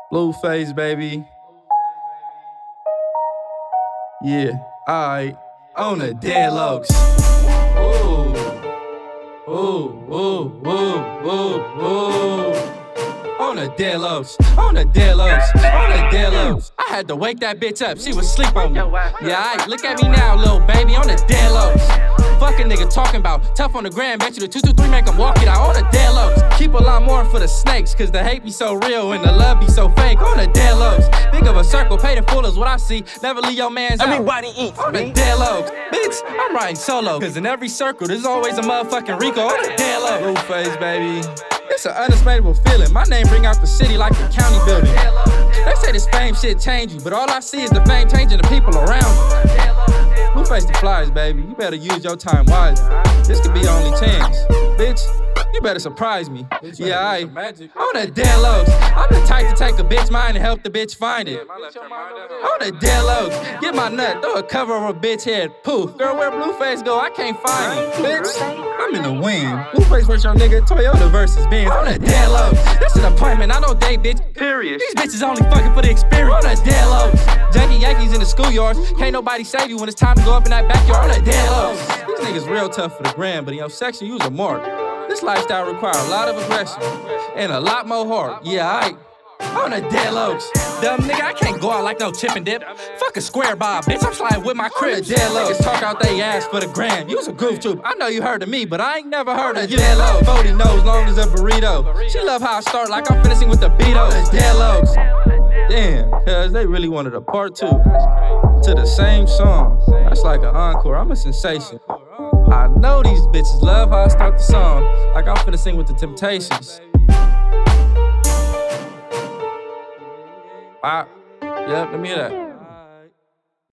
Blueface, baby. Yeah, alright. On the Deadlocks. Ooh. Ooh, ooh, ooh, ooh, ooh. On the Deadlocks, on the Deadlocks, on the Deadlocks. I had to wake that bitch up, she was asleep on me. Yeah, aight, look at me now, little baby, on the Deadlocks. Fuck a nigga talking about tough on the gram, bet you the 223 make him walk it out on the Deadlocks. Keep a lot more for the snakes, cause the hate be so real and the love be so fake. On the Deadlocks, think of a circle, paid in full is what I see. Never leave your man's out. Everybody eats, on the Deadlocks. Bitch, I'm riding solo, cause in every circle there's always a motherfucking Rico on the Deadlocks. Blueface, baby. It's an unexplainable feeling. My name bring out the city like a county building. They say this fame shit change you, but all I see is the fame changing the people around you. Blueface the flies, baby. You better use your time wisely. This could be your only chance. Bitch, you better surprise me. Yeah, on the Deadlocks. I'm the type to take a bitch mind and help the bitch find it. On the Deadlocks. Get my nut, throw a cover over a bitch head. Poof. Girl, where Blueface go? I can't find him. Bitch, I'm in the wind. Blueface versus your nigga, Toyota versus Benz. On the Deadlocks. This is an appointment, I don't date, bitch. Period. These bitches only fucking for the experience. On the Deadlocks. Janky Yankees in the schoolyards. Can't nobody save you when it's time to go up in that backyard. On the Deadlocks. These niggas real tough for the gram, but in your section, use a mark. This lifestyle requires a lot of aggression and a lot more heart. Yeah, aight. On the Deadlocks. Dumb nigga, I can't go out like no chip and dip. Fuck a square bob, bitch, I'm sliding with my crib. Deadlocks. Niggas talk out they ass for the gram. You's a goof troop. I know you heard of me, but I ain't never heard of you. Deadlocks. 40 nose long as a burrito. She love how I start like I'm finishing with the Beatles. Deadlocks. Damn, cuz they really wanted a part 2 to the same song. That's like an encore. I'm a sensation. I know these bitches love how I start the song like I'm finna sing with the Temptations. Wow. Yep, let me hear that.